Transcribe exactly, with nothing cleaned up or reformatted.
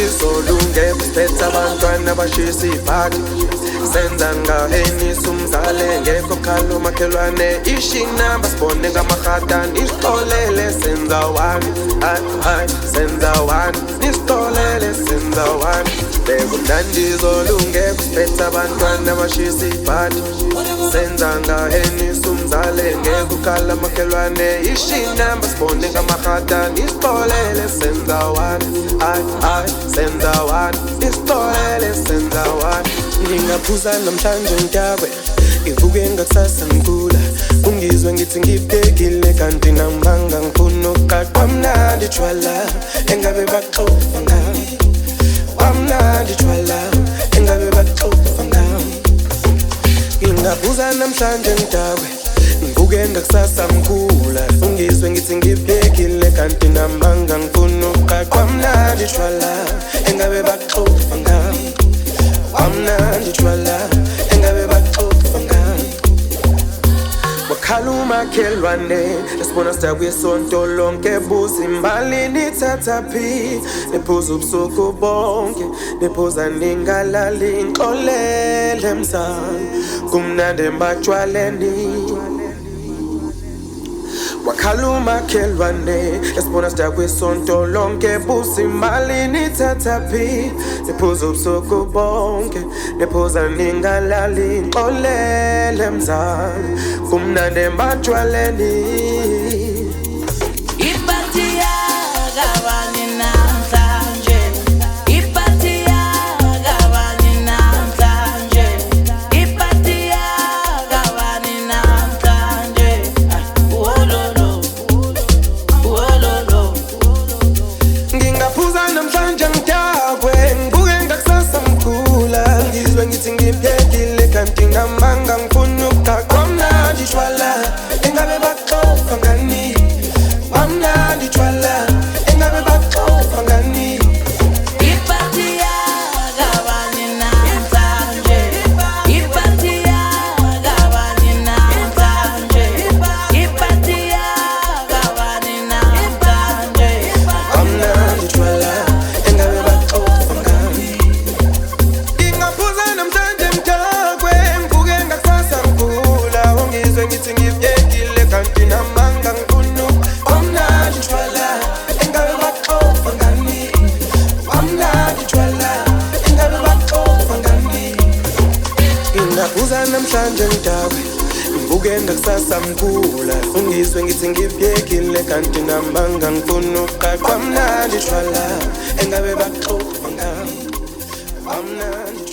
solunge siphethe abantwana abashisa ibhadi senza ngahenisa umzale ngekho khalo makhelwane ishinamba sibone ngamahadani isixolele senza wani ay ay senza wani isixolele senza wani bekunandi zolunge siphethe abantwana abashisa ibhadi senza ngahenisa umzale ngekho khalo makhelwane ishinamba sibone ngamahadani isixolele senza wani ay ay senza wani isixolele senza wani ngingaphuza namhlanje ntakwe ngivuke ngakusasa ngikula ungizwe ngithi ngibhekile kanti nambanga ngifuna ukuqaqwa mnandi jwala engabe baxoxa ngami wamnandi jwala engabe baxoxa ngami ngingaphuza namhlanje ntakwe ngivuke ngakusasa ngikula ungizwe ngithi ngibhekile kanti nambanga ngifuna ukuqaqwa mnandi jwala engabe baxoxa ngami wamnandi jwala engabe baxoxa ngami wakhala umakhelwane esibona sidakuye isonto lonke buza imbali nithatha phi nephuza ubusuku bonke nephuza ningalali inxolele mzali kumnandi embatshwaleni wakhala umakhelwane esibona sidakuye isonto lonke buza imali nithatha phi nephuza ubusuku bonke nephuza ningalali inxolele mzali kumnandi embatshwaleni ipati yakabani namhlanje ipati yakabani namhlanje ipati yakabani namhlanje wololo wololo ngingaphuza namhlanje ngitakwe ngibuke ngakusasa mkhula ngizwe ngithi ngiphelile kanti ngamanga ngifuna ukuqaqwa mnandi jwala engabe baxoxa ngani wamnandi jwala engabe baxoxa ngani ipati yakabani namhlanje ipati yakabani namhlanje ipati yakabani namhlanje wamnandi jwala engabe baxoxa ngani ngingaphuza namhlanje mtakwe ngivuke ngakusasa ngigula ungizwe ngithi ngibhekile kanti namanga ngifuna wamnandi jwala engabe baxoxa ngani wamnandi jwala engabe baxoxa ngani ngingaphuza namhlanje ngitakwe ngivuke ngakusasa ngigula ungizwe ngithi ngibhekile kanti namanga ngifuna ukuqaqwa mnandi jwala engabe baxoxa ngani wamnandi